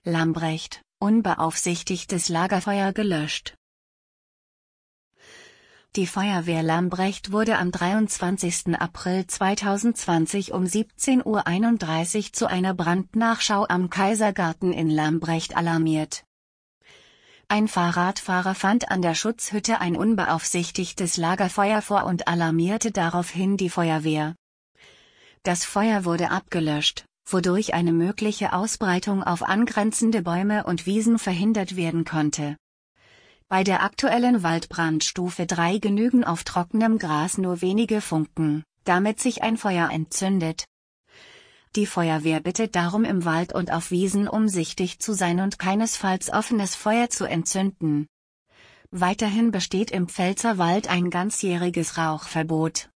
Lambrecht, unbeaufsichtigtes Lagerfeuer gelöscht. Die Feuerwehr Lambrecht wurde am 23. April 2020 um 17:31 Uhr zu einer Brandnachschau am Kaisergarten in Lambrecht alarmiert. Ein Fahrradfahrer fand an der Schutzhütte ein unbeaufsichtigtes Lagerfeuer vor und alarmierte daraufhin die Feuerwehr. Das Feuer wurde abgelöscht, wodurch eine mögliche Ausbreitung auf angrenzende Bäume und Wiesen verhindert werden konnte. Bei der aktuellen Waldbrandstufe 3 genügen auf trockenem Gras nur wenige Funken, damit sich ein Feuer entzündet. Die Feuerwehr bittet darum, im Wald und auf Wiesen umsichtig zu sein und keinesfalls offenes Feuer zu entzünden. Weiterhin besteht im Pfälzerwald ein ganzjähriges Rauchverbot.